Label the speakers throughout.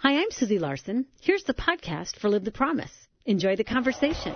Speaker 1: Hi, I'm Susie Larson. Here's the podcast for Live the Promise. Enjoy the conversation.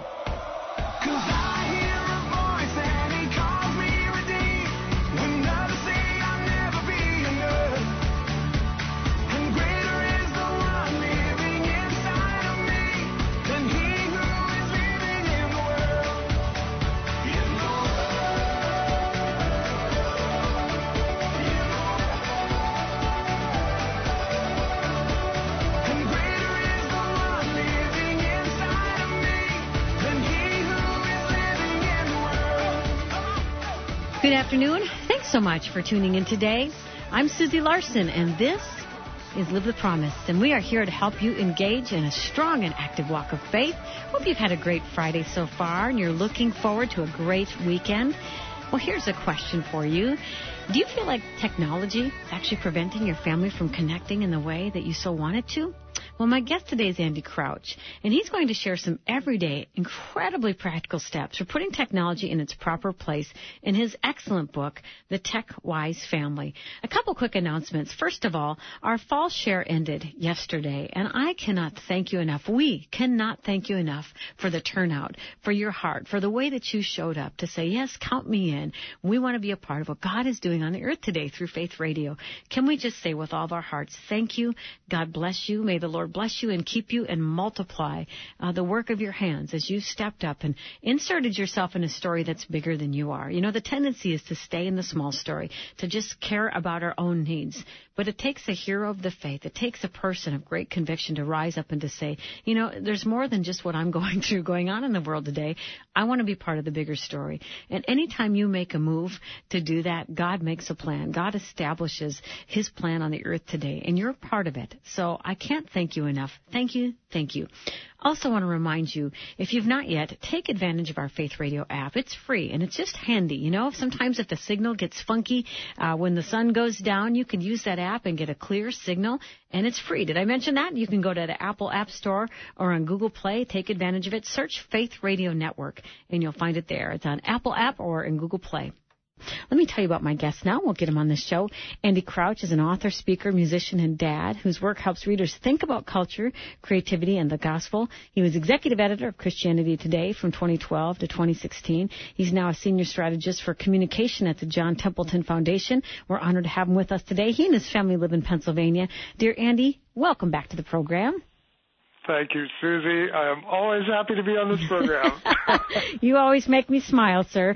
Speaker 1: Good afternoon. Thanks so much for tuning in today. I'm Susie Larson, and this is Live the Promise, and we are here to help you engage in a strong and active walk of faith. Hope you've had a great Friday so far, and you're looking forward to a great weekend. Well, here's a question for you. Do you feel like technology is actually preventing your family from connecting in the way that you so want it to? Well, my guest today is Andy Crouch, and he's going to share some everyday, incredibly practical steps for putting technology in its proper place in his excellent book, The Tech-Wise Family. A couple quick announcements. First of all, our fall share ended yesterday, and I cannot thank you enough. We cannot thank you enough for the turnout, for your heart, for the way that you showed up to say, yes, count me in. We want to be a part of what God is doing on the earth today through Faith Radio. Can we just say with all of our hearts, thank you, God bless you, may the Lord bless you and keep you and multiply the work of your hands as you stepped up and inserted yourself in a story that's bigger than you are. You know, the tendency is to stay in the small story, to just care about our own needs. But it takes a hero of the faith. It takes a person of great conviction to rise up and to say, you know, there's more than just what I'm going through going on in the world today. I want to be part of the bigger story. And anytime you make a move to do that, God makes a plan. God establishes his plan on the earth today, and you're part of it. So I can't thank you enough. Thank you. Thank you. Also want to remind you, if you've not yet, take advantage of our Faith Radio app. It's free, and it's just handy. You know, sometimes if the signal gets funky, when the sun goes down, you can use that app and get a clear signal, and it's free. Did I mention that? You can go to the Apple App Store or on Google Play. Take advantage of it. Search Faith Radio Network, and you'll find it there. It's on Apple App or in Google Play. Let me tell you about my guest now. We'll get him on the show. Andy Crouch is an author, speaker, musician, and dad whose work helps readers think about culture, creativity, and the gospel. He was executive editor of Christianity Today from 2012 to 2016. He's now a senior strategist for communication at the John Templeton Foundation. We're honored to have him with us today. He and his family live in Pennsylvania. Dear Andy, welcome back to the program.
Speaker 2: Thank you, Susie. I am always happy to be on this program.
Speaker 1: You always make me smile, sir.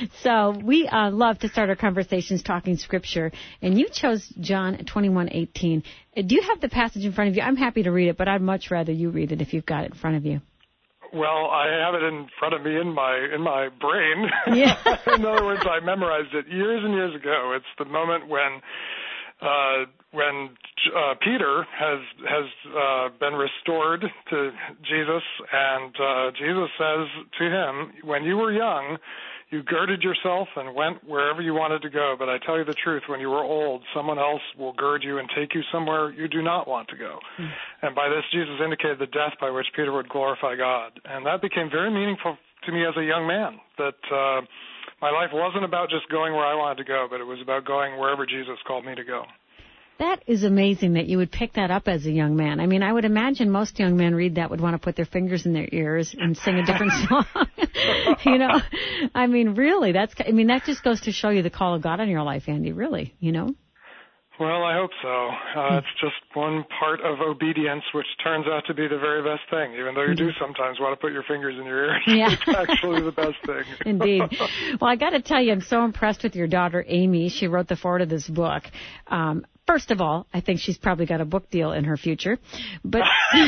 Speaker 1: So we love to start our conversations talking Scripture, and you chose John 21:18. Do you have the passage in front of you? I'm happy to read it, but I'd much rather you read it if you've got it in front of you.
Speaker 2: Well, I have it in front of me in my brain.
Speaker 1: Yeah.
Speaker 2: In other words, I memorized it years and years ago. It's the moment when Peter has been restored to Jesus, and Jesus says to him, when you were young, you girded yourself and went wherever you wanted to go. But I tell you the truth, when you are old, someone else will gird you and take you somewhere you do not want to go. Mm. And by this, Jesus indicated the death by which Peter would glorify God. And that became very meaningful to me as a young man, that my life wasn't about just going where I wanted to go, but it was about going wherever Jesus called me to go.
Speaker 1: That is amazing that you would pick that up as a young man. I mean, I would imagine most young men read that would want to put their fingers in their ears and sing a different song. You know, I mean, really, that just goes to show you the call of God on your life, Andy, really, you know?
Speaker 2: Well, I hope so. It's just one part of obedience, which turns out to be the very best thing, even though you do sometimes want to put your fingers in your ears.
Speaker 1: Yeah.
Speaker 2: It's actually the best thing.
Speaker 1: Indeed. Well, I got to tell you, I'm so impressed with your daughter, Amy. She wrote the foreword of this book. First of all, I think she's probably got a book deal in her future, but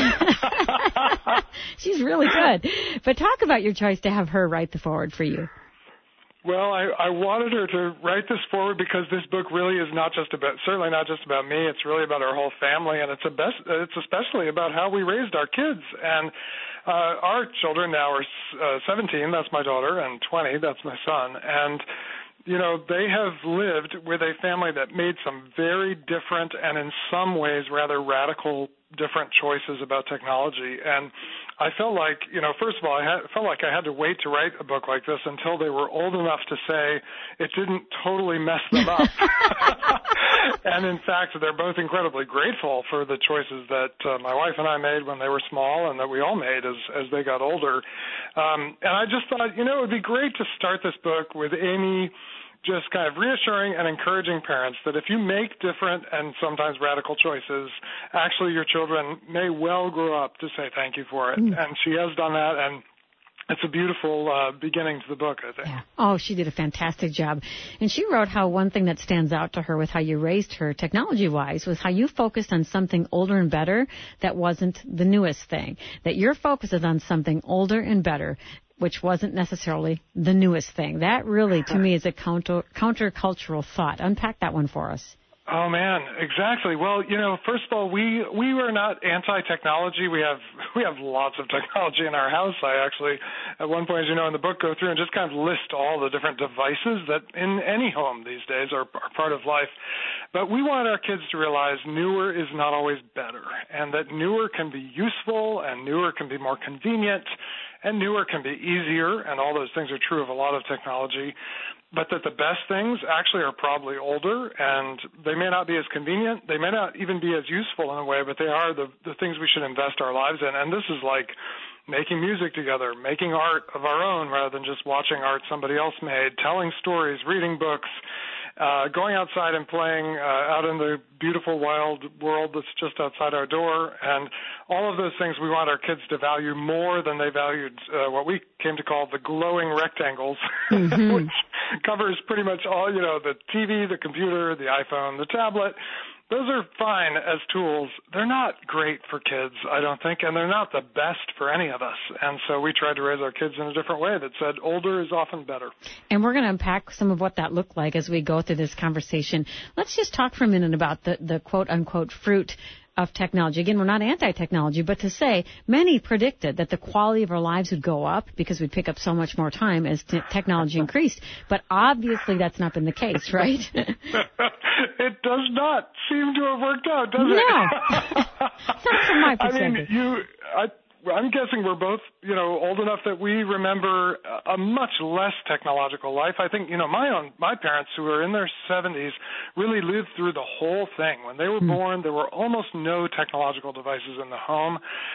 Speaker 1: she's really good. But talk about your choice to have her write the foreword for you.
Speaker 2: Well, I wanted her to write this forward because this book really is certainly not just about me. It's really about our whole family, and it's especially about how we raised our kids. And our children now are 17, that's my daughter, and 20, that's my son. And they have lived with a family that made some very different and in some ways rather radical different choices about technology. And I felt like, first of all, I felt like I had to wait to write a book like this until they were old enough to say it didn't totally mess them up. And in fact, they're both incredibly grateful for the choices that my wife and I made when they were small and that we all made as they got older. And I just thought, it would be great to start this book with Amy just kind of reassuring and encouraging parents that if you make different and sometimes radical choices, actually your children may well grow up to say thank you for it. And she has done that, and it's a beautiful beginning to the book, I think.
Speaker 1: Yeah. Oh, she did a fantastic job. And she wrote how one thing that stands out to her with how you raised her technology-wise was how you focused on something older and better that wasn't the newest thing, that your focus is on something older and better, which wasn't necessarily the newest thing. That really, to me, is a countercultural thought. Unpack that one for us.
Speaker 2: Oh, man, exactly. Well, first of all, we were not anti-technology. We have lots of technology in our house. I actually, at one point, as you know, in the book, go through and just kind of list all the different devices that in any home these days are part of life. But we want our kids to realize newer is not always better, and that newer can be useful, and newer can be more convenient, and newer can be easier, and all those things are true of a lot of technology, but that the best things actually are probably older, and they may not be as convenient, they may not even be as useful in a way, but they are the things we should invest our lives in. And this is like making music together, making art of our own rather than just watching art somebody else made, telling stories, reading books, going outside and playing out in the beautiful wild world that's just outside our door, and all of those things we want our kids to value more than they valued what we came to call the glowing rectangles, which covers pretty much all, the TV, the computer, the iPhone, the tablet. Those are fine as tools. They're not great for kids, I don't think, and they're not the best for any of us. And so we tried to raise our kids in a different way that said older is often better.
Speaker 1: And we're going to unpack some of what that looked like as we go through this conversation. Let's just talk for a minute about the quote-unquote fruit of technology. Again, we're not anti-technology, but to say many predicted that the quality of our lives would go up because we'd pick up so much more time as technology increased. But obviously that's not been the case, right?
Speaker 2: It does not seem to have worked out, does it?
Speaker 1: No. Not from my perspective.
Speaker 2: I'm guessing we're both, old enough that we remember a much less technological life. I think, my parents who were in their 70s really lived through the whole thing. When they were born, there were almost no technological devices in the home.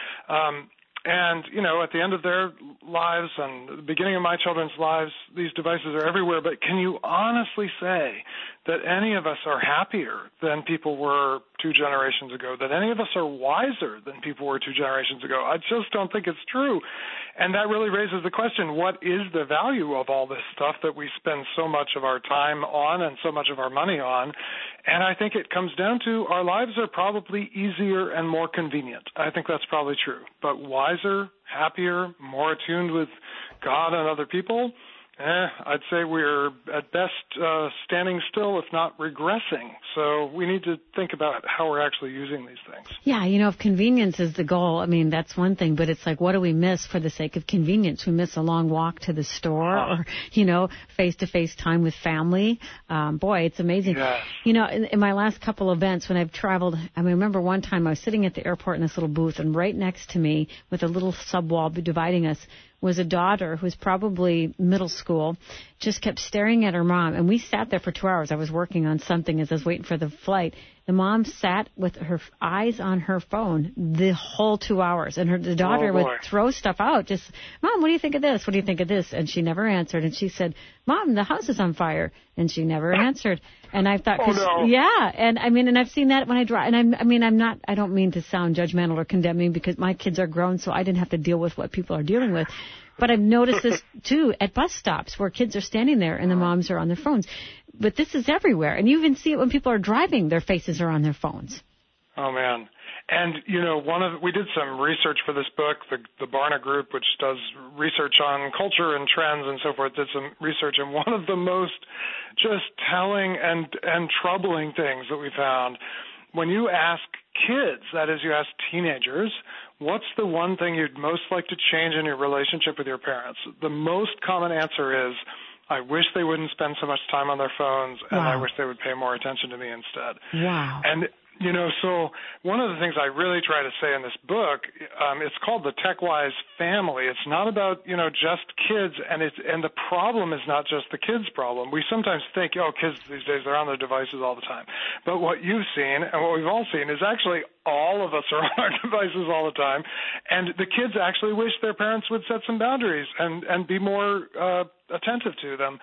Speaker 2: And, at the end of their lives and the beginning of my children's lives, these devices are everywhere. But can you honestly say that any of us are happier than people were 2 generations ago, that any of us are wiser than people were 2 generations ago? I just don't think it's true. And that really raises the question, what is the value of all this stuff that we spend so much of our time on and so much of our money on? And I think it comes down to our lives are probably easier and more convenient. I think that's probably true. But wiser, happier, more attuned with God and other people, I'd say we're at best standing still, if not regressing. So we need to think about how we're actually using these things.
Speaker 1: Yeah, if convenience is the goal, that's one thing, but it's like, what do we miss for the sake of convenience? We miss a long walk to the store or, face-to-face time with family. Boy, it's amazing.
Speaker 2: Yes.
Speaker 1: In my last couple events when I've traveled, I remember one time I was sitting at the airport in this little booth, and right next to me with a little subwall dividing us was a daughter who was probably middle school, just kept staring at her mom. And we sat there for 2 hours. I was working on something as I was waiting for the flight. The mom sat with her eyes on her phone the whole 2 hours. And the daughter would throw stuff out. Just, Mom, what do you think of this? What do you think of this? And she never answered. And she said, Mom, the house is on fire. And she never answered. And I thought, yeah. And and I've seen that when I drive. And I don't mean to sound judgmental or condemning because my kids are grown, so I didn't have to deal with what people are dealing with. But I've noticed this, too, at bus stops where kids are standing there and the moms are on their phones. But this is everywhere. And you even see it when people are driving, their faces are on their phones.
Speaker 2: Oh, man. And, we did some research for this book, the Barna Group, which does research on culture and trends and so forth, did some research. And one of the most just telling and troubling things that we found, when you ask kids, that is, you ask teenagers, what's the one thing you'd most like to change in your relationship with your parents? The most common answer is, I wish they wouldn't spend so much time on their phones, and
Speaker 1: Wow.
Speaker 2: I wish they would pay more attention to me instead.
Speaker 1: Wow.
Speaker 2: And so one of the things I really try to say in this book, it's called the TechWise Family. It's not about, just kids, and the problem is not just the kids' problem. We sometimes think, kids these days, they're on their devices all the time. But what you've seen and what we've all seen is actually all of us are on our devices all the time, and the kids actually wish their parents would set some boundaries and be more attentive to them.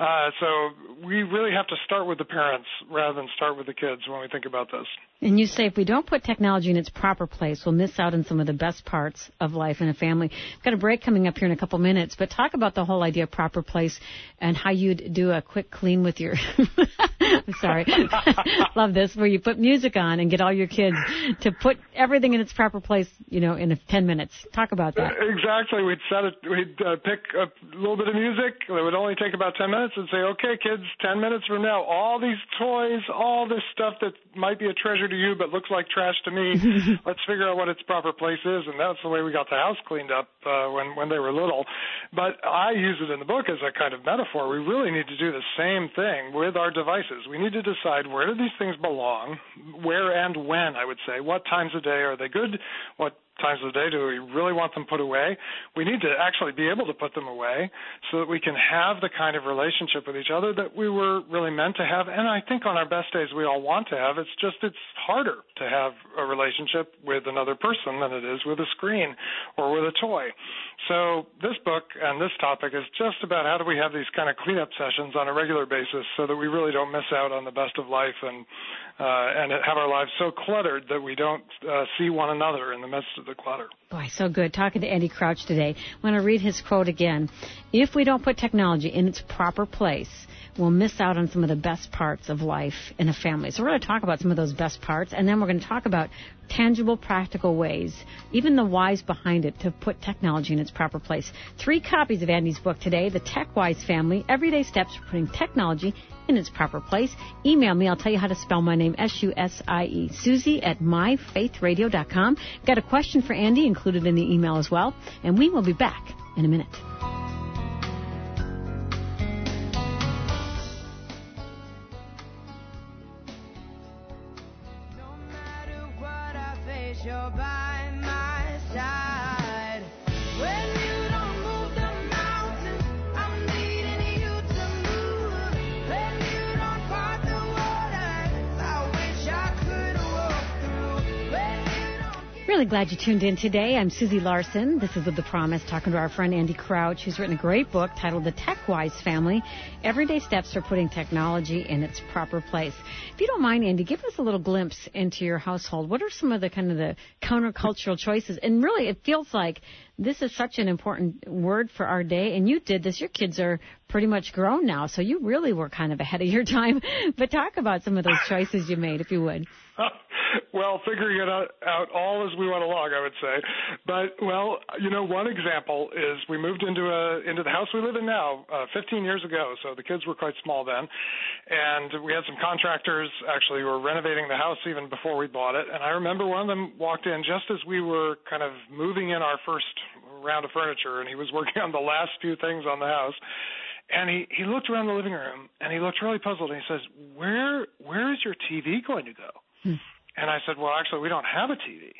Speaker 2: So we really have to start with the parents rather than start with the kids when we think about this.
Speaker 1: And you say if we don't put technology in its proper place, we'll miss out on some of the best parts of life in a family. We've got a break coming up here in a couple minutes, but talk about the whole idea of proper place and how you'd do a quick clean with your... I'm sorry. Love this, where you put music on and get all your kids to put everything in its proper place, in 10 minutes. Talk about that.
Speaker 2: Exactly. We'd pick a little bit of music. It would only take about 10 minutes and say, okay, kids, 10 minutes from now, all these toys, all this stuff that might be a treasure to you but looks like trash to me, let's figure out what its proper place is. And that's the way we got the house cleaned up when they were little. But I use it in the book as a kind of metaphor. We really need to do the same thing with our devices. We need to decide where do these things belong, where and when, I would say. What times of day are they good? What times of the day do we really want them put away? We need to actually be able to put them away so that we can have the kind of relationship with each other that we were really meant to have. And I think on our best days we all want to have. It's harder to have a relationship with another person than it is with a screen or with a toy. So this book and this topic is just about how do we have these kind of cleanup sessions on a regular basis so that we really don't miss out on the best of life and have our lives so cluttered that we don't see one another in the midst of the clutter.
Speaker 1: Boy, so good. Talking to Andy Crouch today. I want to read his quote again. If we don't put technology in its proper place, we'll miss out on some of the best parts of life in a family. So we're going to talk about some of those best parts, and then we're going to talk about tangible, practical ways, even the whys behind it, to put technology in its proper place. 3 copies of Andy's book today, The TechWise Family, Everyday Steps for Putting Technology in its proper place. Email me. I'll tell you how to spell my name, Susie, Susie at myfaithradio.com. Got a question for Andy included in the email as well, and we will be back in a minute.
Speaker 3: You're by my side. When you don't move the mountains, I'm needing you to move. When you don't part the waters, I wish I could walk through. When you don't...
Speaker 1: Really glad you tuned in today. I'm Susie Larson. This is With the Promise, talking to our friend Andy Crouch, who's written a great book titled The TechWise Family, Everyday Steps for Putting Technology in its Proper Place. If you don't mind, Andy, give us a little glimpse into your household. What are some of the kind of the countercultural choices? And really, it feels like this is such an important word for our day, and you did this. Your kids are pretty much grown now, so you really were kind of ahead of your time. But talk about some of those choices you made, if you would.
Speaker 2: Well, figuring it out all as we went along, I would say. But, one example is we moved into the house we live in now 15 years ago, so the kids were quite small then. And we had some contractors actually who were renovating the house even before we bought it. And I remember one of them walked in just as we were kind of moving in our first round of furniture, and he was working on the last few things on the house. And he looked around the living room, and he looked really puzzled, and he says, where is your TV going to go? And I said, well, actually, we don't have a TV.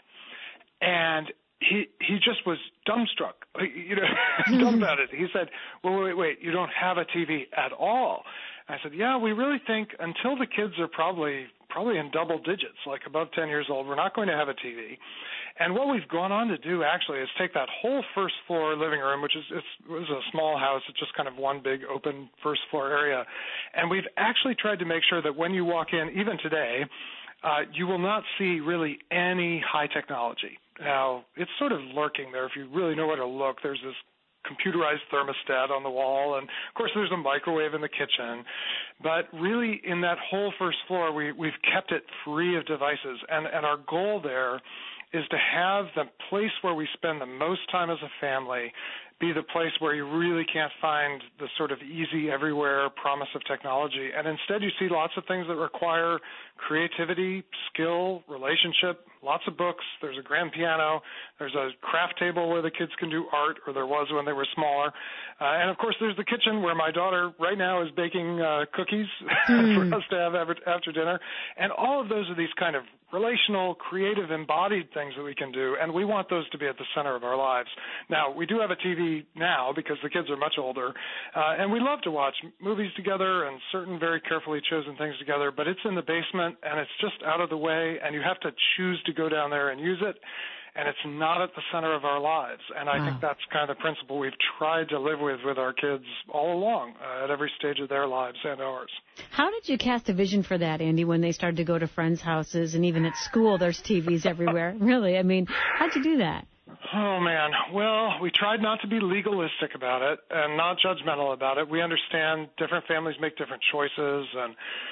Speaker 2: And he just was dumbstruck, dumbfounded. He said, well, wait, you don't have a TV at all? I said, yeah, we really think until the kids are probably in double digits, like above 10 years old, we're not going to have a TV. And what we've gone on to do actually is take that whole first floor living room, which it was a small house, it's just kind of one big open first floor area, and we've actually tried to make sure that when you walk in, even today, you will not see really any high technology. Now, it's sort of lurking there if you really know where to look. There's this computerized thermostat on the wall, and of course there's a microwave in the kitchen. But really, in that whole first floor, we've kept it free of devices, and our goal there is to have the place where we spend the most time as a family be the place where you really can't find the sort of easy everywhere promise of technology. And instead you see lots of things that require creativity, skill, relationship, lots of books. There's a grand piano. There's a craft table where the kids can do art, or there was when they were smaller. And, of course, there's the kitchen where my daughter right now is baking cookies for us to have after dinner. And all of those are these kind of relational, creative, embodied things that we can do, and we want those to be at the center of our lives. Now, we do have a TV now because the kids are much older, and we love to watch movies together and certain very carefully chosen things together, but it's in the basement, and it's just out of the way, and you have to choose to go down there and use it, and it's not at the center of our lives. And I think that's kind of the principle we've tried to live with our kids all along, at every stage of their lives and ours.
Speaker 1: How did you cast a vision for that, Andy, when they started to go to friends' houses, and even at school there's TVs everywhere? Really? I mean, how'd you do that?
Speaker 2: Oh, man. Well, we tried not to be legalistic about it and not judgmental about it. We understand different families make different choices, and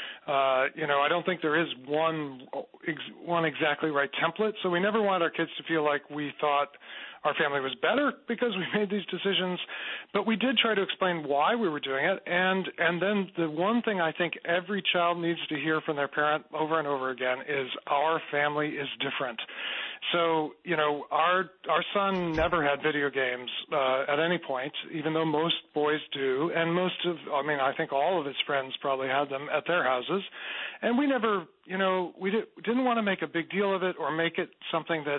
Speaker 2: I don't think there is one exactly right template. So we never wanted our kids to feel like we thought our family was better because we made these decisions. But we did try to explain why we were doing it. And then the one thing I think every child needs to hear from their parent over and over again is our family is different. So, our son never had video games at any point, even though most boys do, and I think all of his friends probably had them at their houses. And we never, we didn't want to make a big deal of it or make it something that,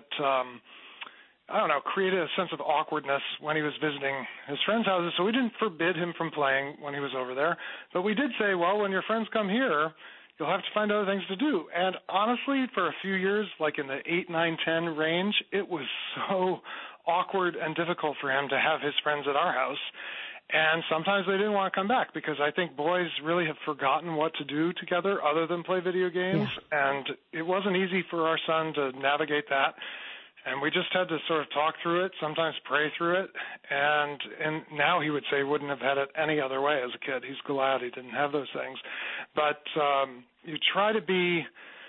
Speaker 2: created a sense of awkwardness when he was visiting his friends' houses. So we didn't forbid him from playing when he was over there. But we did say, well, when your friends come here, you'll have to find other things to do. And honestly, for a few years, like in the 8, 9, 10 range, it was so awkward and difficult for him to have his friends at our house. And sometimes they didn't want to come back because I think boys really have forgotten what to do together other than play video games. Yeah. And it wasn't easy for our son to navigate that. And we just had to sort of talk through it, sometimes pray through it. And now he would say he wouldn't have had it any other way as a kid. He's glad he didn't have those things. But you try to be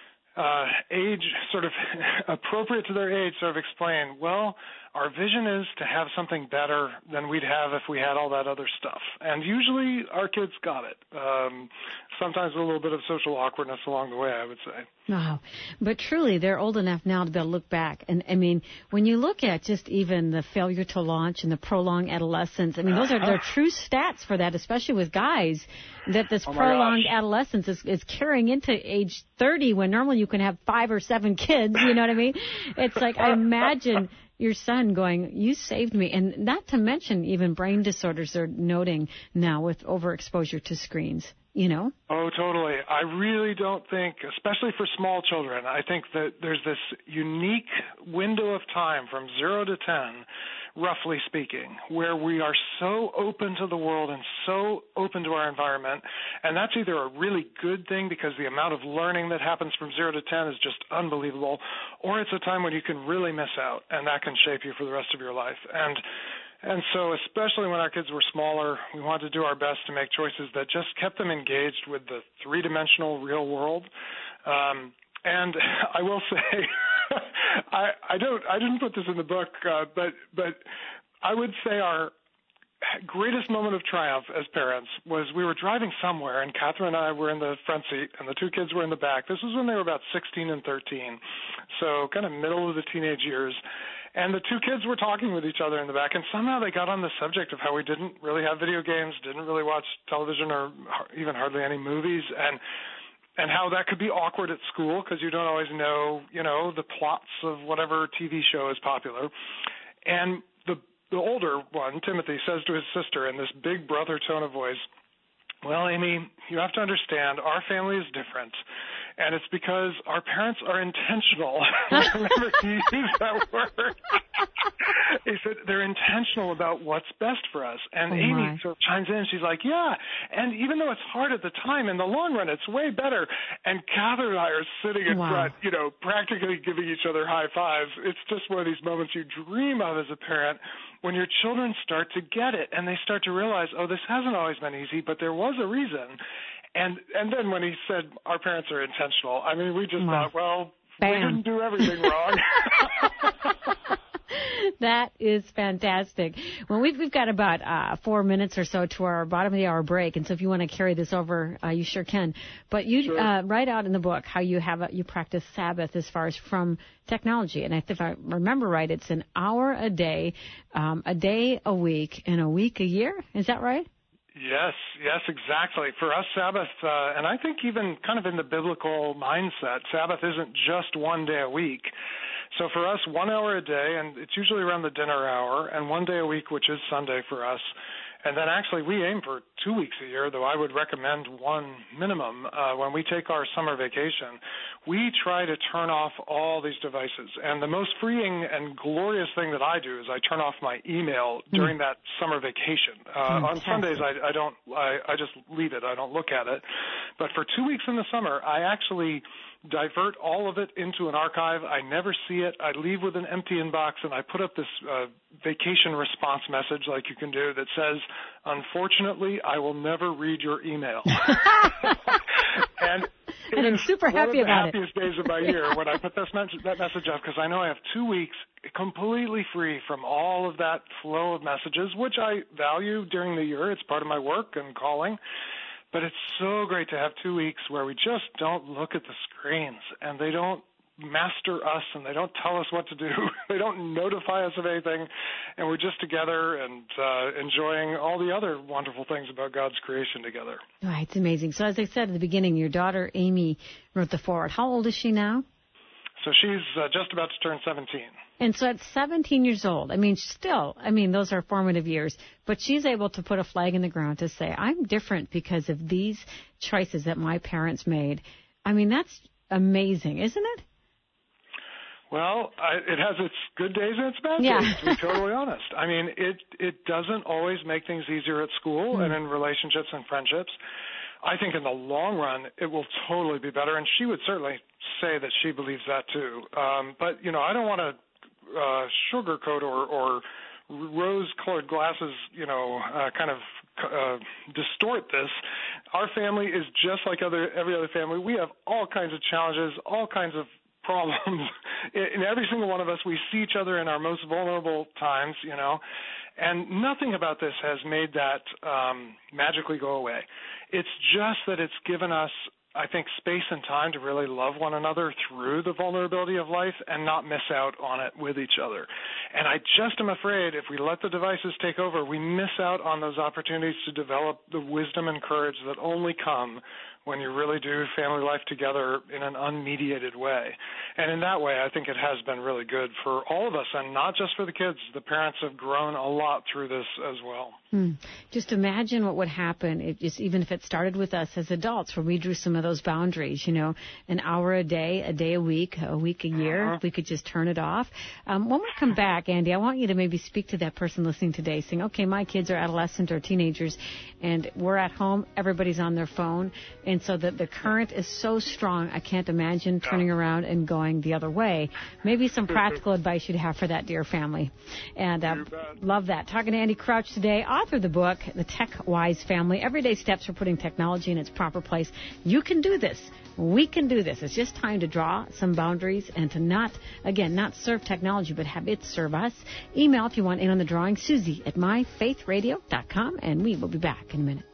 Speaker 2: age sort of appropriate to their age, sort of explain, well, our vision is to have something better than we'd have if we had all that other stuff. And usually our kids got it. Sometimes with a little bit of social awkwardness along the way, I would say.
Speaker 1: Wow. But truly, they're old enough now to be able to look back. And, I mean, when you look at just even the failure to launch and the prolonged adolescence, I mean, those are their true stats for that, especially with guys, that this prolonged adolescence is carrying into age 30 when normally you can have 5 or 7 kids, you know what I mean? It's like, I imagine your son going, you saved me. And not to mention even brain disorders they're noting now with overexposure to screens, Oh,
Speaker 2: totally. I really don't think, especially for small children, I think that there's this unique window of time from 0 to 10, roughly speaking, where we are so open to the world and so open to our environment. And that's either a really good thing because the amount of learning that happens from 0 to 10 is just unbelievable, or it's a time when you can really miss out, and that can shape you for the rest of your life. And so especially when our kids were smaller, we wanted to do our best to make choices that just kept them engaged with the three-dimensional real world. And I will say, I didn't put this in the book, but I would say our greatest moment of triumph as parents was we were driving somewhere, and Catherine and I were in the front seat, and the 2 kids were in the back. This was when they were about 16 and 13, so kind of middle of the teenage years. And the 2 kids were talking with each other in the back, and somehow they got on the subject of how we didn't really have video games, didn't really watch television or even hardly any movies, and how that could be awkward at school because you don't always know, the plots of whatever TV show is popular. And the older one, Timothy, says to his sister in this big brother tone of voice, well, Amy, you have to understand our family is different. And it's because our parents are intentional. Remember, he used that word. He said they're intentional about what's best for us. And Amy sort of chimes in. She's like, yeah. And even though it's hard at the time, in the long run, it's way better. And Catherine and I are sitting in front, practically giving each other high fives. It's just one of these moments you dream of as a parent when your children start to get it and they start to realize, oh, this hasn't always been easy, but there was a reason. And then when he said our parents are intentional, I mean, we just thought, well, we didn't do everything wrong.
Speaker 1: That is fantastic. Well, we've got about 4 minutes or so to our bottom of the hour break, and so if you want to carry this over, you sure can. But you write out in the book how you practice Sabbath as far as from technology, and if I remember right, it's an hour a day a week, and a week a year. Is that right?
Speaker 2: Yes, exactly. For us, Sabbath, and I think even kind of in the biblical mindset, Sabbath isn't just one day a week. So for us, 1 hour a day, and it's usually around the dinner hour, and 1 day a week, which is Sunday for us. And then actually we aim for 2 weeks a year, though I would recommend one minimum. When we take our summer vacation, we try to turn off all these devices. And the most freeing and glorious thing that I do is I turn off my email during that summer vacation. On Sundays, I just leave it. I don't look at it. But for 2 weeks in the summer, I actually divert all of it into an archive. I never see it. I leave with an empty inbox, and I put up this vacation response message like you can do that says, "Unfortunately, I will never read your email." And
Speaker 1: I'm super happy about it.
Speaker 2: One of the happiest days of my year when I put that message up, because I know I have 2 weeks completely free from all of that flow of messages, which I value during the year. It's part of my work and calling. But it's so great to have 2 weeks where we just don't look at the screens, and they don't master us, and they don't tell us what to do. They don't notify us of anything, and we're just together and enjoying all the other wonderful things about God's creation together.
Speaker 1: Right, it's amazing. So as I said at the beginning, your daughter Amy wrote the foreword. How old is she now?
Speaker 2: So she's just about to turn 17.
Speaker 1: And so at 17 years old, those are formative years, but she's able to put a flag in the ground to say, I'm different because of these choices that my parents made. I mean, that's amazing, isn't it?
Speaker 2: Well, it has its good days and its bad days, to be totally honest. I mean, it doesn't always make things easier at school and in relationships and friendships. I think in the long run, it will totally be better, and she would certainly say that she believes that too. But, I don't want to sugarcoat or rose-colored glasses, distort this. Our family is just like every other family. We have all kinds of challenges, all kinds of problems. In every single one of us, we see each other in our most vulnerable times, and nothing about this has made that magically go away. It's just that it's given us, I think, space and time to really love one another through the vulnerability of life and not miss out on it with each other. And I just am afraid if we let the devices take over, we miss out on those opportunities to develop the wisdom and courage that only come when you really do family life together in an unmediated way. And in that way, I think it has been really good for all of us, and not just for the kids. The parents have grown a lot through this as well.
Speaker 1: Just imagine what would happen even if it started with us as adults, where we drew some of those boundaries, an hour a day a week, a week a year, if we could just turn it off. When we come back, Andy, I want you to maybe speak to that person listening today saying, okay, my kids are adolescent or teenagers, and we're at home, everybody's on their phone, and so that the current is so strong, I can't imagine turning around and going the other way. Maybe some practical advice you'd have for that dear family. And love that. Talking to Andy Crouch today, author of the book, The Tech Wise Family, Everyday Steps for Putting Technology in its Proper Place. You can do this. We can do this. It's just time to draw some boundaries and to not serve technology, but have it serve us. Email if you want in on the drawing, Susie@myfaithradio.com, and we will be back in a minute.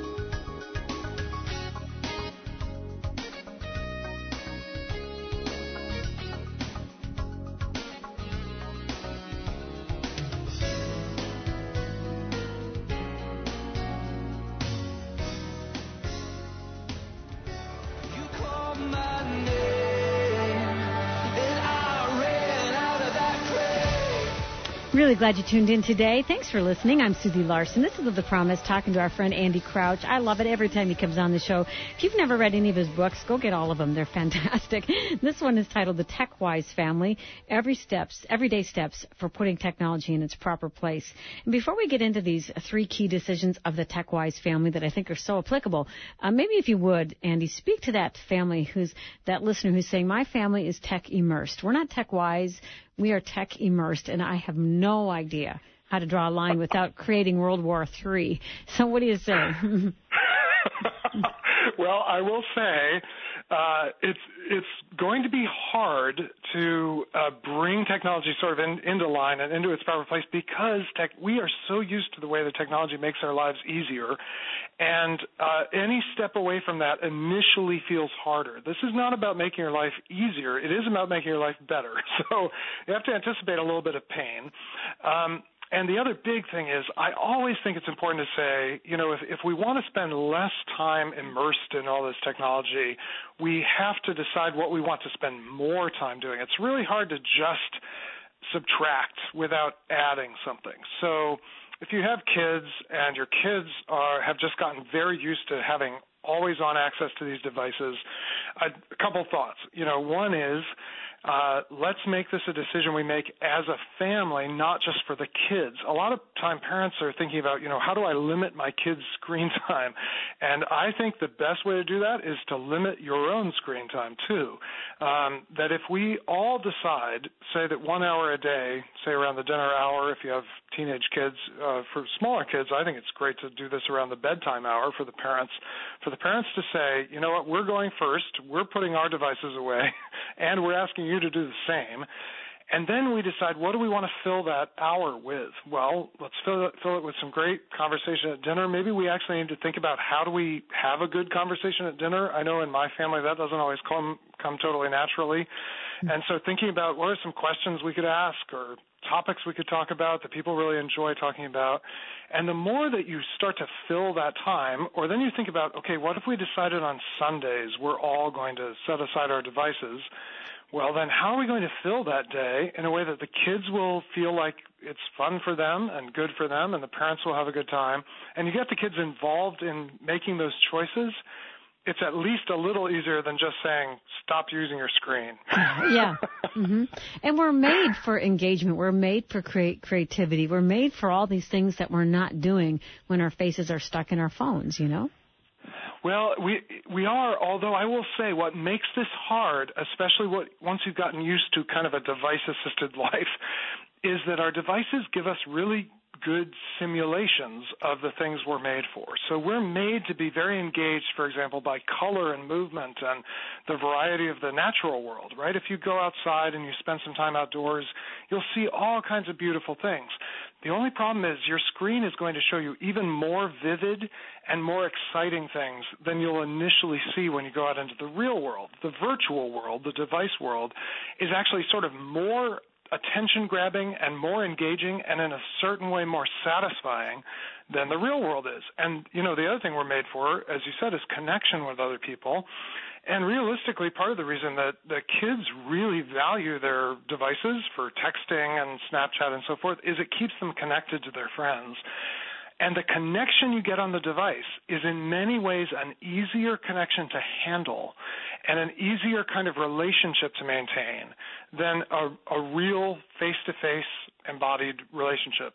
Speaker 1: Really glad you tuned in today. Thanks for listening. I'm Susie Larson. This is Live the Promise, talking to our friend Andy Crouch. I love it every time he comes on the show. If you've never read any of his books, go get all of them. They're fantastic. This one is titled The Tech Wise Family, Everyday Steps for Putting Technology in its Proper Place. And before we get into these 3 key decisions of the Tech Wise family that I think are so applicable, maybe if you would, Andy, speak to that family that listener who's saying, my family is tech immersed. We're not tech wise. We are tech immersed, and I have no idea how to draw a line without creating World War III. So what do you say?
Speaker 2: Well, I will say It's going to be hard to bring technology sort of into line and into its proper place because we are so used to the way the technology makes our lives easier, and any step away from that initially feels harder. This is not about making your life easier. It is about making your life better. So you have to anticipate a little bit of pain. And the other big thing is I always think it's important to say, if we want to spend less time immersed in all this technology, we have to decide what we want to spend more time doing. It's really hard to just subtract without adding something. So if you have kids and your kids have just gotten very used to having always on access to these devices, a couple thoughts. One is, let's make this a decision we make as a family, not just for the kids. A lot of time parents are thinking about, how do I limit my kids' screen time? And I think the best way to do that is to limit your own screen time too. That if we all decide, say that 1 hour a day, say around the dinner hour, if you have teenage kids, for smaller kids, I think it's great to do this around the bedtime hour for the parents. For the parents to say, you know what, we're going first, we're putting our devices away, and we're asking you to do the same. And then we decide, what do we want to fill that hour with? Well, let's fill it with some great conversation at dinner. Maybe we actually need to think about how do we have a good conversation at dinner. I know in my family that doesn't always come totally naturally. And so thinking about what are some questions we could ask or topics we could talk about that people really enjoy talking about. And the more that you start to fill that time, or then you think about, okay, what if we decided on Sundays we're all going to set aside our devices? Well, then how are we going to fill that day in a way that the kids will feel like it's fun for them and good for them, and the parents will have a good time? And you get the kids involved in making those choices. It's at least a little easier than just saying, stop using your screen.
Speaker 1: Yeah. Mm-hmm. And we're made for engagement. We're made for creativity. We're made for all these things that we're not doing when our faces are stuck in our phones, Well,
Speaker 2: we are, although I will say what makes this hard, especially once you've gotten used to kind of a device-assisted life, is that our devices give us really good simulations of the things we're made for. So we're made to be very engaged, for example, by color and movement and the variety of the natural world, right? If you go outside and you spend some time outdoors, you'll see all kinds of beautiful things. The only problem is your screen is going to show you even more vivid and more exciting things than you'll initially see when you go out into the real world. The virtual world, the device world, is actually sort of more attention-grabbing and more engaging and in a certain way more satisfying than the real world is. And, the other thing we're made for, as you said, is connection with other people. And realistically, part of the reason that the kids really value their devices for texting and Snapchat and so forth is it keeps them connected to their friends. And the connection you get on the device is in many ways an easier connection to handle and an easier kind of relationship to maintain than a real face-to-face embodied relationship.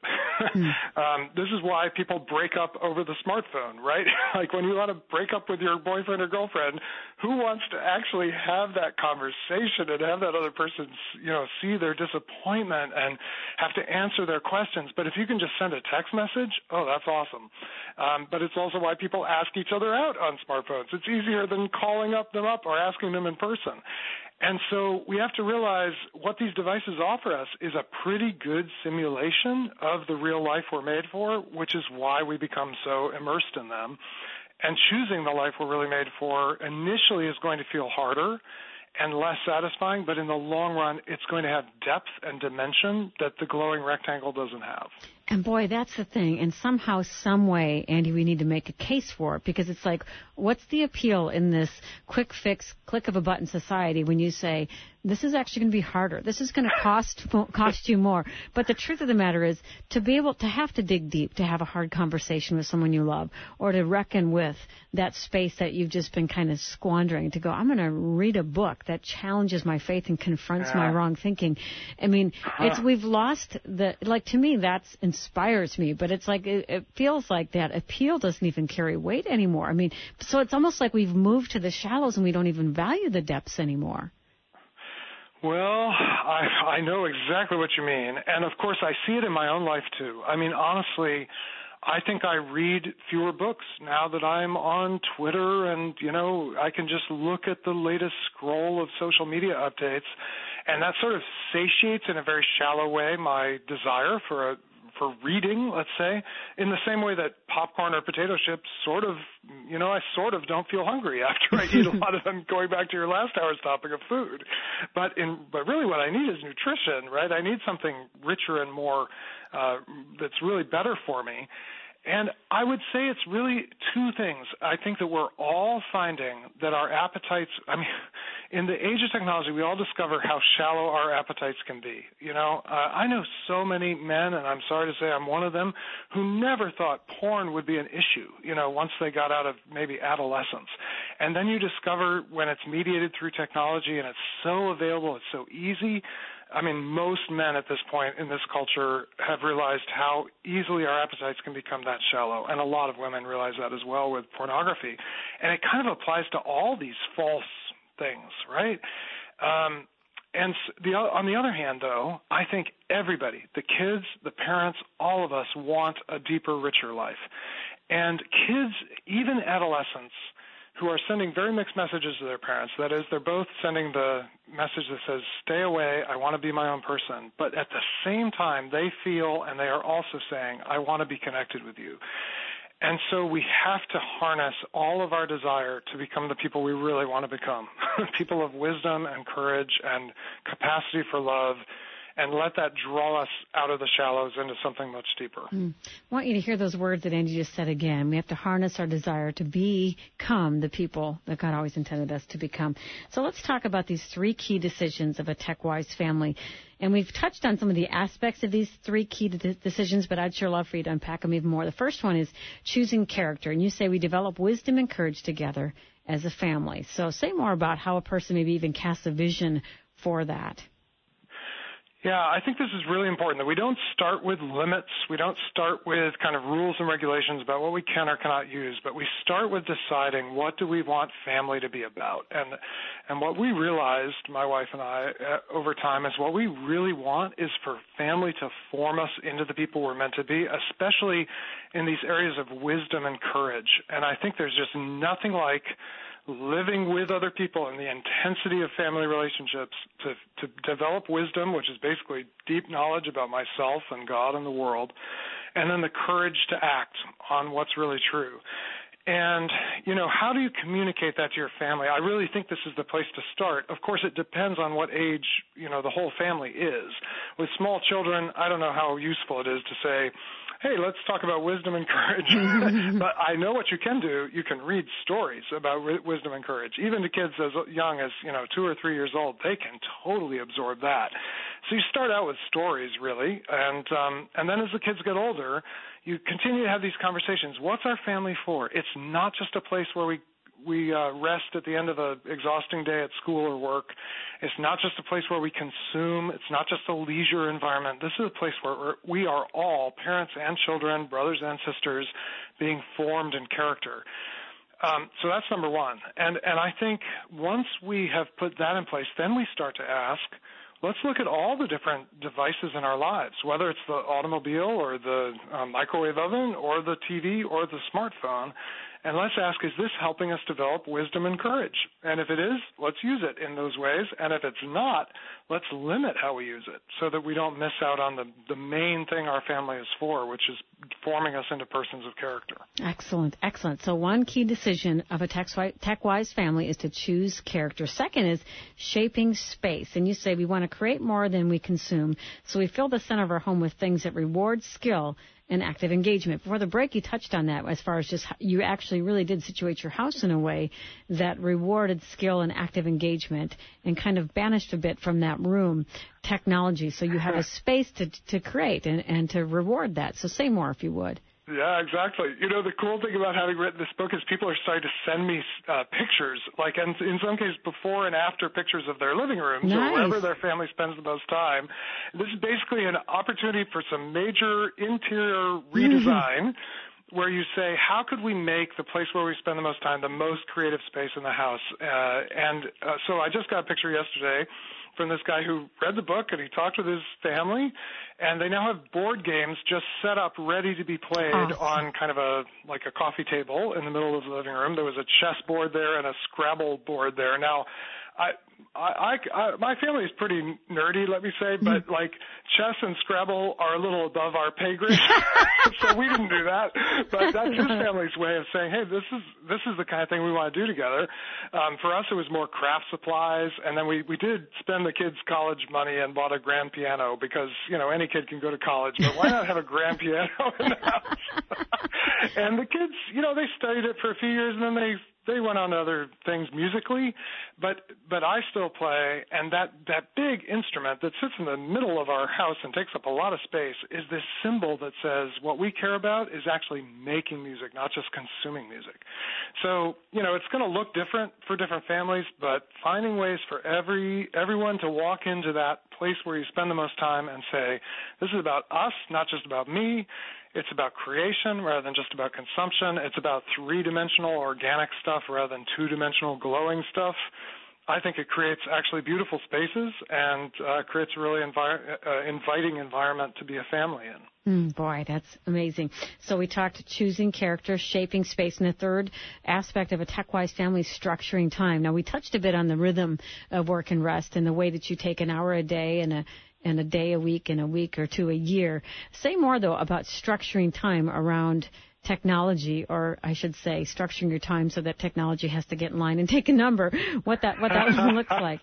Speaker 2: This is why people break up over the smartphone, right? Like when you want to break up with your boyfriend or girlfriend, who wants to actually have that conversation and have that other person, see their disappointment and have to answer their questions? But if you can just send a text message, that's awesome. But it's also why people ask each other out on smartphones. It's easier than calling them up or asking them in person. And so we have to realize what these devices offer us is a pretty good simulation of the real life we're made for, which is why we become so immersed in them. And choosing the life we're really made for initially is going to feel harder and less satisfying, but in the long run, it's going to have depth and dimension that the glowing rectangle doesn't have.
Speaker 1: And boy, that's the thing. And somehow, some way, Andy, we need to make a case for it, because it's like, what's the appeal in this quick fix, click of a button society when you say, this is actually going to be harder. This is going to cost you more. But the truth of the matter is to be able to have to dig deep, to have a hard conversation with someone you love, or to reckon with that space that you've just been kind of squandering, to go, I'm going to read a book that challenges my faith and confronts my wrong thinking. I mean, we've lost to me, that's inspires me, but it's like it feels like that appeal doesn't even carry weight anymore. I mean, so it's almost like we've moved to the shallows and we don't even value the depths anymore.
Speaker 2: Well, I know exactly what you mean. And, of course, I see it in my own life, too. I mean, honestly, I think I read fewer books now that I'm on Twitter, and, I can just look at the latest scroll of social media updates, and that sort of satiates in a very shallow way my desire for reading, let's say, in the same way that popcorn or potato chips I sort of don't feel hungry after I eat a lot of them, going back to your last hour's topic of food. But really what I need is nutrition, right? I need something richer and more that's really better for me. And I would say it's really two things. I think that we're all finding that our appetites, in the age of technology, we all discover how shallow our appetites can be. I know so many men, and I'm sorry to say I'm one of them, who never thought porn would be an issue, once they got out of maybe adolescence. And then you discover when it's mediated through technology and it's so available, it's so easy. Most men at this point in this culture have realized how easily our appetites can become that shallow, and a lot of women realize that as well with pornography. And it kind of applies to all these false things, right? On the other hand, though, I think everybody, the kids, the parents, all of us want a deeper, richer life. And kids, even adolescents, who are sending very mixed messages to their parents. That is, they're both sending the message that says, stay away, I want to be my own person. But at the same time, they feel, and they are also saying, I want to be connected with you. And so we have to harness all of our desire to become the people we really want to become, people of wisdom and courage and capacity for love, and let that draw us out of the shallows into something much deeper.
Speaker 1: I want you to hear those words that Andy just said again. We have to harness our desire to become the people that God always intended us to become. So let's talk about these three key decisions of a tech-wise family. And we've touched on some of the aspects of these three key decisions, but I'd sure love for you to unpack them even more. The first one is choosing character. And you say we develop wisdom and courage together as a family. So say more about how a person maybe even casts a vision for that.
Speaker 2: Yeah, I think this is really important, that we don't start with limits. We don't start with kind of rules and regulations about what we can or cannot use, but we start with deciding what do we want family to be about. And what we realized, my wife and I, over time, is what we really want is for family to form us into the people we're meant to be, especially in these areas of wisdom and courage. And I think there's just nothing like living with other people and the intensity of family relationships to develop wisdom, which is basically deep knowledge about myself and God and the world, and then the courage to act on what's really true. And, how do you communicate that to your family? I really think this is the place to start. Of course, it depends on what age, the whole family is. With small children, I don't know how useful it is to say, hey, let's talk about wisdom and courage. But I know what you can do. You can read stories about wisdom and courage. Even to kids as young as, 2 or 3 years old, they can totally absorb that. So you start out with stories, really, and then as the kids get older, you continue to have these conversations. What's our family for? It's not just a place where we rest at the end of an exhausting day at school or work. It's not just a place where we consume. It's not just a leisure environment. This is a place where we are all, parents and children, brothers and sisters, being formed in character. So that's number one. And I think once we have put that in place, then we start to ask, let's look at all the different devices in our lives, whether it's the automobile or the microwave oven or the TV or the smartphone, and let's ask, is this helping us develop wisdom and courage? And if it is, let's use it in those ways. And if it's not, let's limit how we use it so that we don't miss out on the main thing our family is for, which is forming us into persons of character.
Speaker 1: Excellent, excellent. So one key decision of a tech-wise family is to choose character. Second is shaping space. And you say we want to create more than we consume. So we fill the center of our home with things that reward skill and active engagement. Before the break, you touched on that as far as just you actually really did situate your house in a way that rewarded skill and active engagement and kind of banished a bit from that room technology. So you have a space to create and to reward that. So say more if you would.
Speaker 2: Yeah, exactly. The cool thing about having written this book is people are starting to send me pictures, like in some cases before and after pictures of their living rooms or wherever their family spends the most time. This is basically an opportunity for some major interior redesign where you say, how could we make the place where we spend the most time the most creative space in the house? So I just got a picture yesterday from this guy who read the book, and he talked with his family, and they now have board games just set up ready to be played on kind of a coffee table in the middle of the living room. There was a chess board there and a Scrabble board there. Now, my family is pretty nerdy, let me say, but like chess and Scrabble are a little above our pay grade, so we didn't do that. But that's his family's way of saying, hey, this is the kind of thing we want to do together. For us, it was more craft supplies, and then we did spend the kids' college money and bought a grand piano because any kid can go to college, but why not have a grand piano in the house? And the kids, they studied it for a few years, and then they went on to other things musically, but I still play, and that big instrument that sits in the middle of our house and takes up a lot of space is this symbol that says what we care about is actually making music, not just consuming music. So, it's going to look different for different families, but finding ways for everyone to walk into that place where you spend the most time and say, this is about us, not just about me. It's about creation rather than just about consumption. It's about three-dimensional organic stuff rather than two-dimensional glowing stuff. I think it creates actually beautiful spaces and creates a really inviting environment to be a family in.
Speaker 1: Boy, that's amazing. So we talked choosing character, shaping space, and the third aspect of a tech-wise family, structuring time. Now, we touched a bit on the rhythm of work and rest and the way that you take an hour a day and a day a week and a week or two a year. Say more, though, about structuring time around technology, or I should say structuring your time so that technology has to get in line and take a number, what that looks like.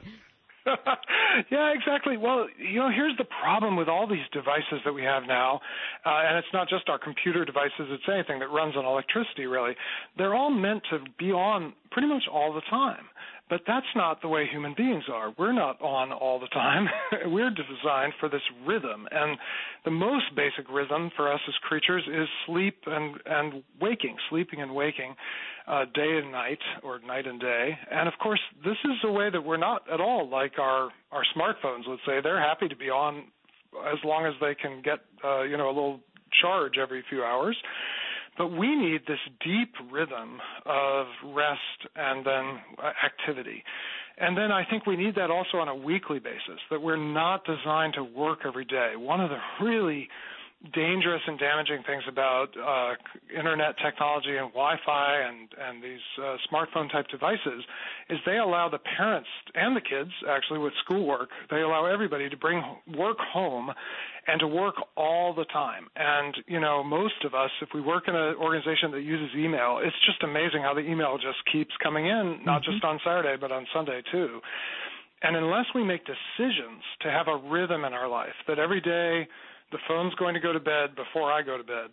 Speaker 2: Yeah, exactly. Well, here's the problem with all these devices that we have now, and it's not just our computer devices, it's anything that runs on electricity, really. They're all meant to be on pretty much all the time. But that's not the way human beings are. We're not on all the time. We're designed for this rhythm. And the most basic rhythm for us as creatures is sleep and waking, sleeping and waking, day and night, or night and day. And, of course, this is a way that we're not at all like our smartphones, let's say. They're happy to be on as long as they can get, a little charge every few hours. But we need this deep rhythm of rest and then activity. And then I think we need that also on a weekly basis, that we're not designed to work every day. One of the really dangerous and damaging things about internet technology and Wi-Fi and these smartphone-type devices is they allow the parents and the kids, actually, with schoolwork, they allow everybody to bring work home and to work all the time. And, most of us, if we work in an organization that uses email, it's just amazing how the email just keeps coming in, not just on Saturday, but on Sunday, too. And unless we make decisions to have a rhythm in our life, that every day the phone's going to go to bed before I go to bed,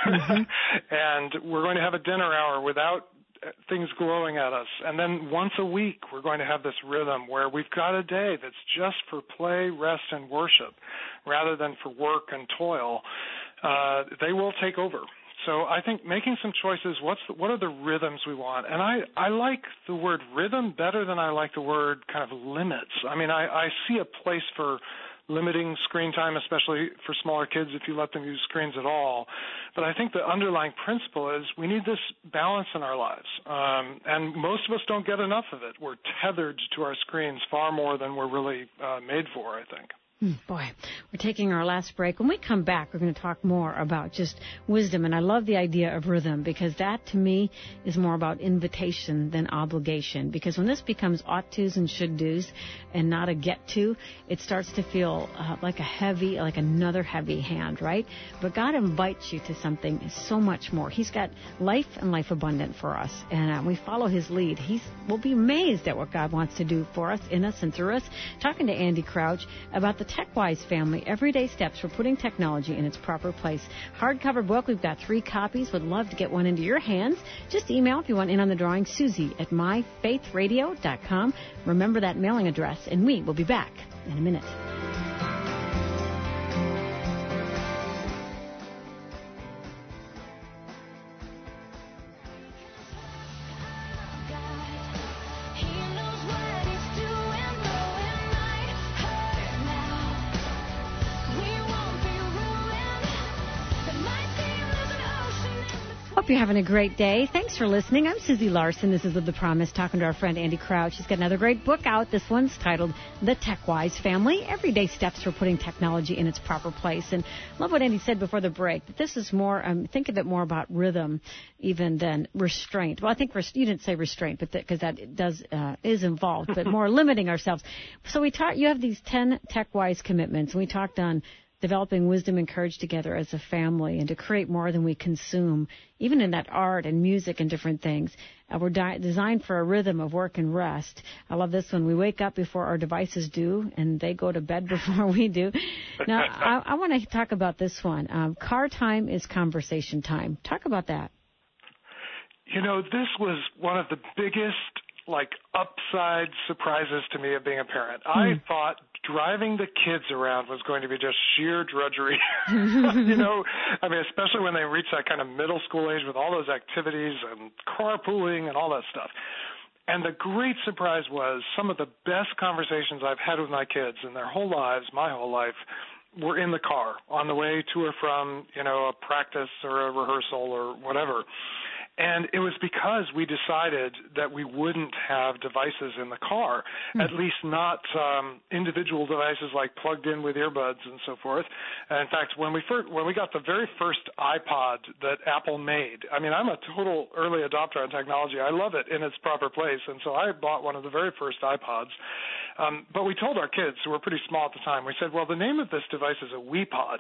Speaker 2: and we're going to have a dinner hour without things glowing at us. And then once a week, we're going to have this rhythm where we've got a day that's just for play, rest, and worship rather than for work and toil. They will take over. So I think making some choices, what are the rhythms we want? And I like the word rhythm better than I like the word kind of limits. I mean, I see a place for limiting screen time, especially for smaller kids if you let them use screens at all. But I think the underlying principle is we need this balance in our lives. And most of us don't get enough of it. We're tethered to our screens far more than we're really made for, I think.
Speaker 1: Boy, we're taking our last break. When we come back, we're going to talk more about just wisdom. And I love the idea of rhythm because that, to me, is more about invitation than obligation. Because when this becomes ought tos and should dos and not a get to, it starts to feel like another heavy hand, right? But God invites you to something so much more. He's got life and life abundant for us. And we follow His lead. We'll be amazed at what God wants to do for us, in us, and through us. Talking to Andy Crouch about the TechWise family, everyday steps for putting technology in its proper place. Hardcover book, we've got 3 copies. Would love to get one into your hands. Just email if you want in on the drawing, Susie@myfaithradio.com. Remember that mailing address, and we will be back in a minute. Hope you're having a great day. Thanks for listening. I'm Susie Larson. This is Live the Promise, talking to our friend Andy Crouch. She's got another great book out. This one's titled The TechWise Family, Everyday Steps for Putting Technology in Its Proper Place. And I love what Andy said before the break, that this is more, think of it more about rhythm even than restraint. Well, I think you didn't say restraint, but because that is involved, but more limiting ourselves. So you have these 10 TechWise commitments, and we talked on developing wisdom and courage together as a family and to create more than we consume, even in that art and music and different things. We're designed for a rhythm of work and rest. I love this one. We wake up before our devices do, and they go to bed before we do. Now, I want to talk about this one. Car time is conversation time. Talk about that.
Speaker 2: You know, this was one of the biggest, upside surprises to me of being a parent. I thought driving the kids around was going to be just sheer drudgery. Especially when they reach that kind of middle school age with all those activities and carpooling and all that stuff. And the great surprise was some of the best conversations I've had with my kids in their whole lives, my whole life, were in the car on the way to or from, a practice or a rehearsal or whatever. And it was because we decided that we wouldn't have devices in the car, at least not individual devices like plugged in with earbuds and so forth. And in fact, when we got the very first iPod that Apple made, I'm a total early adopter on technology. I love it in its proper place, and so I bought one of the very first iPods. But we told our kids, who were pretty small at the time, we said, well, the name of this device is a WePod.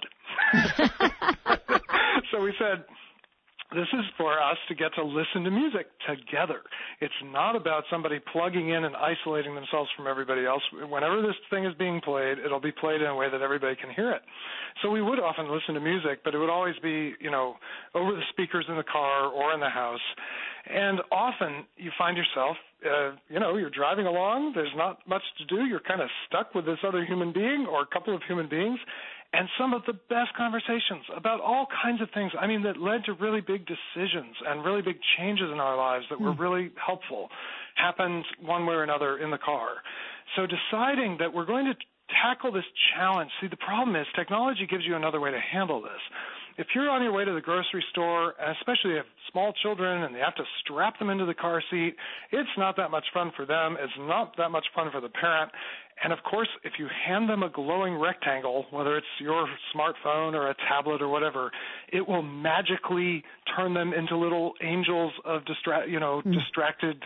Speaker 2: So we said, this is for us to get to listen to music together. It's not about somebody plugging in and isolating themselves from everybody else. Whenever this thing is being played, it'll be played in a way that everybody can hear it. So we would often listen to music, but it would always be, over the speakers in the car or in the house. And often you find yourself, you're driving along. There's not much to do. You're kind of stuck with this other human being or a couple of human beings. And some of the best conversations about all kinds of things, that led to really big decisions and really big changes in our lives that were really helpful, happened one way or another in the car. So deciding that we're going to tackle this challenge, see, the problem is technology gives you another way to handle this. If you're on your way to the grocery store, and especially if you have small children and you have to strap them into the car seat, it's not that much fun for them. It's not that much fun for the parent. And, of course, if you hand them a glowing rectangle, whether it's your smartphone or a tablet or whatever, it will magically turn them into little angels of distracted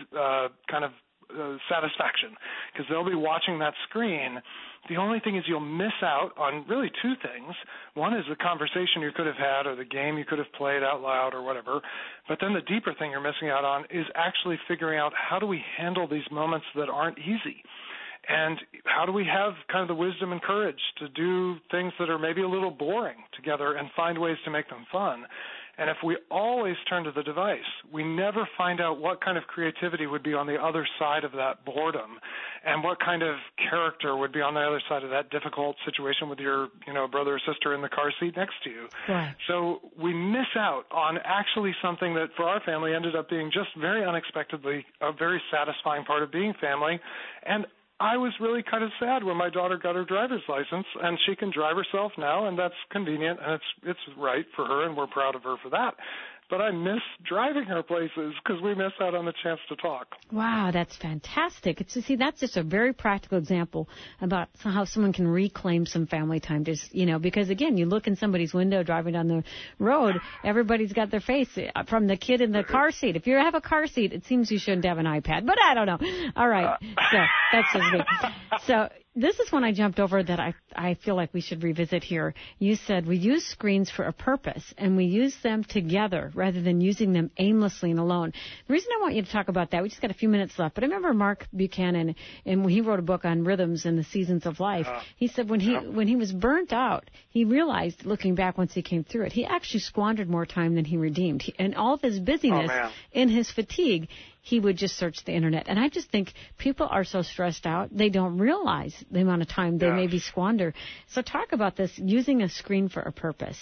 Speaker 2: satisfaction, because they'll be watching that screen. The only thing is you'll miss out on really two things. One is the conversation you could have had or the game you could have played out loud or whatever. But then the deeper thing you're missing out on is actually figuring out how do we handle these moments that aren't easy. And how do we have kind of the wisdom and courage to do things that are maybe a little boring together and find ways to make them fun? And if we always turn to the device, we never find out what kind of creativity would be on the other side of that boredom and what kind of character would be on the other side of that difficult situation with your, brother or sister in the car seat next to you.
Speaker 1: Right.
Speaker 2: So we miss out on actually something that for our family ended up being just very unexpectedly a very satisfying part of being family. And I was really kind of sad when my daughter got her driver's license, and she can drive herself now, and that's convenient, and it's right for her, and we're proud of her for that. But I miss driving her places because we miss out on the chance to talk.
Speaker 1: Wow, that's fantastic. That's just a very practical example about how someone can reclaim some family time. Just, because, again, you look in somebody's window driving down the road, everybody's got their face from the kid in the car seat. If you have a car seat, it seems you shouldn't have an iPad, but I don't know. All right, so that's just me. So this is one I jumped over that I feel like we should revisit here. You said we use screens for a purpose, and we use them together rather than using them aimlessly and alone. The reason I want you to talk about that, we just got a few minutes left, but I remember Mark Buchanan, and when he wrote a book on rhythms and the seasons of life, he said when he was burnt out, he realized, looking back once he came through it, he actually squandered more time than he redeemed. And all of his busyness in his fatigue, he would just search the Internet. And I just think people are so stressed out, they don't realize the amount of time they maybe squander. So talk about this, using a screen for a purpose.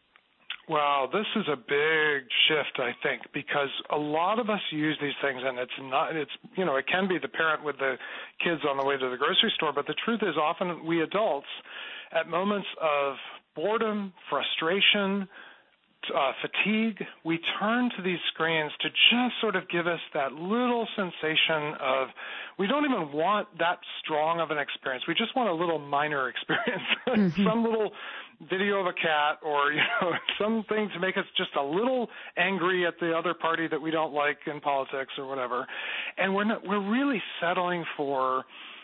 Speaker 2: Well, this is a big shift, I think, because a lot of us use these things, and it can be the parent with the kids on the way to the grocery store, but the truth is often we adults, at moments of boredom, frustration, fatigue, we turn to these screens to just sort of give us that little sensation of, we don't even want that strong of an experience. We just want a little minor experience, some little video of a cat, or something to make us just a little angry at the other party that we don't like in politics or whatever. And we're really settling for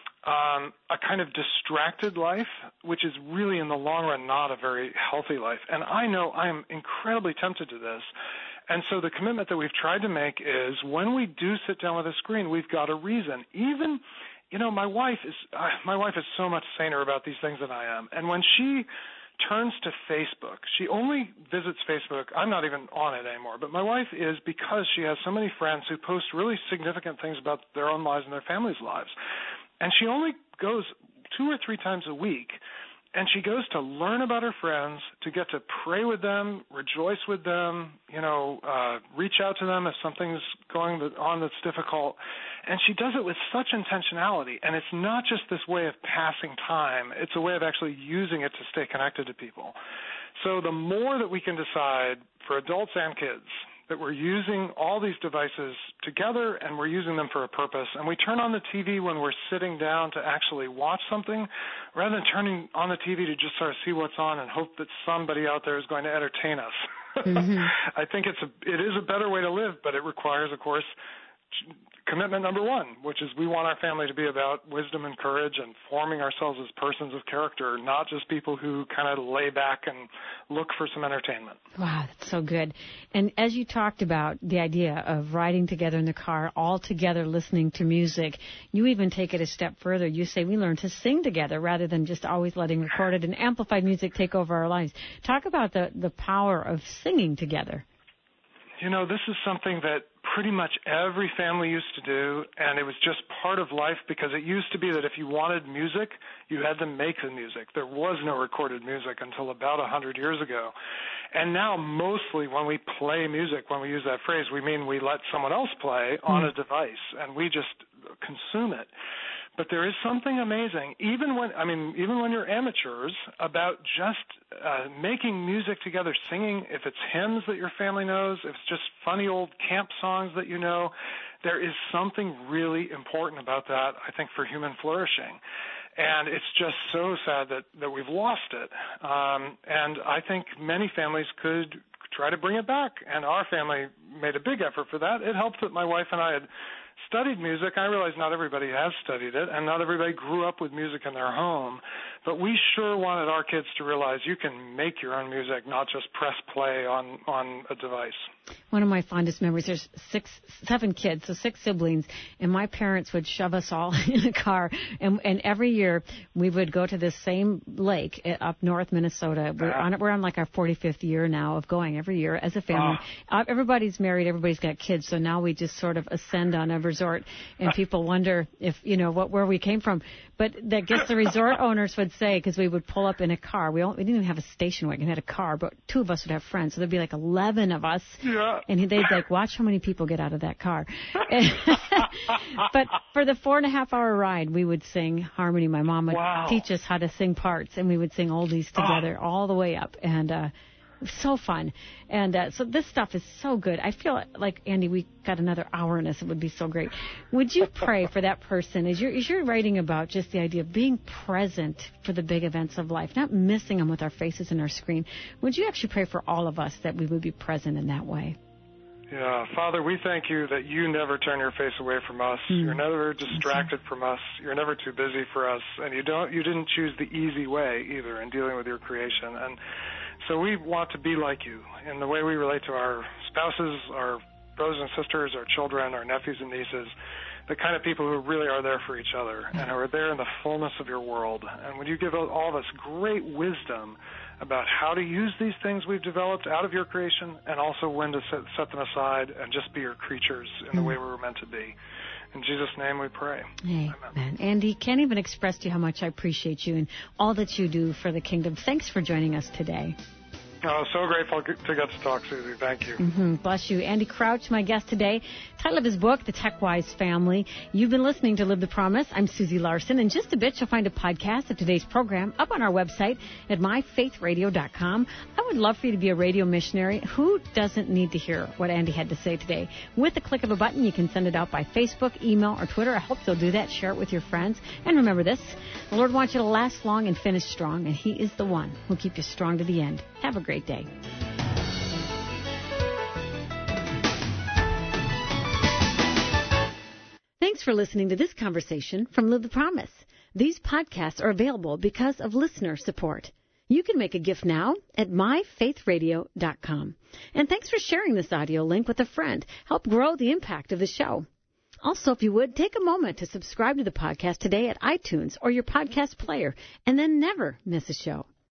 Speaker 2: a kind of distracted life, which is really in the long run not a very healthy life. And I know I am incredibly tempted to this. And so the commitment that we've tried to make is, when we do sit down with a screen, we've got a reason. Even, my wife is so much saner about these things than I am. And when she turns to Facebook, she only visits Facebook. I'm not even on it anymore, but my wife is, because she has so many friends who post really significant things about their own lives and their families' lives. And she only goes 2 or 3 times a week, and she goes to learn about her friends, to get to pray with them, rejoice with them, reach out to them if something's going on that's difficult. And she does it with such intentionality. And it's not just this way of passing time. It's a way of actually using it to stay connected to people. So the more that we can decide, for adults and kids, that we're using all these devices together and we're using them for a purpose, and we turn on the TV when we're sitting down to actually watch something, rather than turning on the TV to just sort of see what's on and hope that somebody out there is going to entertain us. I think it is a better way to live, but it requires, of course, commitment number one, which is we want our family to be about wisdom and courage and forming ourselves as persons of character, not just people who kind of lay back and look for some entertainment.
Speaker 1: Wow, that's so good. And as you talked about the idea of riding together in the car, all together listening to music, you even take it a step further. You say we learn to sing together rather than just always letting recorded and amplified music take over our lives. Talk about the power of singing together.
Speaker 2: This is something that pretty much every family used to do, and it was just part of life, because it used to be that if you wanted music, you had to make the music. There was no recorded music until about 100 years ago. And now mostly when we play music, when we use that phrase, we mean we let someone else play on a device, and we just consume it. But there is something amazing, even when you're amateurs, about just making music together, singing. If it's hymns that your family knows, if it's just funny old camp songs that you know, there is something really important about that, I think, for human flourishing. And it's just so sad that we've lost it. And I think many families could try to bring it back. And our family made a big effort for that. It helped that my wife and I had studied music. I realize not everybody has studied it, and not everybody grew up with music in their home, but we sure wanted our kids to realize you can make your own music, not just press play on a device. One
Speaker 1: of my fondest memories, there's 7 kids, so 6 siblings, and my parents would shove us all in a car, and every year we would go to this same lake up north Minnesota. We're on like our 45th year now of going every year as a family. Everybody's married, everybody's got kids, so now we just sort of ascend on a resort, and people wonder if, where we came from. But that gets the resort owners would say, because we would pull up in a car. We didn't even have a station wagon. We had a car, but 2 of us would have friends. So there'd be like 11 of us.
Speaker 2: Yeah.
Speaker 1: And they'd like, watch how many people get out of that car. But for the 4.5-hour ride, we would sing harmony. My mom would teach us how to sing parts, and we would sing oldies together all the way up. And it was so fun. And so this stuff is so good. I feel like, Andy, we got another hour in us. It would be so great. Would you pray for that person as you're writing about just the idea of being present for the big events of life, not missing them with our faces and our screen? Would you actually pray for all of us that we would be present in that way?
Speaker 2: Yeah, Father, we thank you that you never turn your face away from us. You're never distracted from us. You're never too busy for us, and you didn't choose the easy way either in dealing with your creation. And so we want to be like you in the way we relate to our spouses, our brothers and sisters, our children, our nephews and nieces, the kind of people who really are there for each other and who are there in the fullness of your world. And would you give all of us great wisdom about how to use these things we've developed out of your creation, and also when to set them aside and just be your creatures in the way we were meant to be. In Jesus' name we pray.
Speaker 1: Amen. Andy, can't even express to you how much I appreciate you and all that you do for the kingdom. Thanks for joining us today.
Speaker 2: Oh, so grateful to get to talk, Susie. Thank you.
Speaker 1: Bless you. Andy Crouch, my guest today. Title of his book, The Tech-Wise Family. You've been listening to Live the Promise. I'm Susie Larson. In just a bit, you'll find a podcast of today's program up on our website at myfaithradio.com. I would love for you to be a radio missionary. Who doesn't need to hear what Andy had to say today? With the click of a button, you can send it out by Facebook, email, or Twitter. I hope you'll do that. Share it with your friends. And remember this, the Lord wants you to last long and finish strong, and He is the one who'll keep you strong to the end. Have a great day. Thanks for listening to this conversation from Live the Promise. These podcasts are available because of listener support. You can make a gift now at myfaithradio.com. And thanks for sharing this audio link with a friend. Help grow the impact of the show. Also, if you would, take a moment to subscribe to the podcast today at iTunes or your podcast player, and then never miss a show.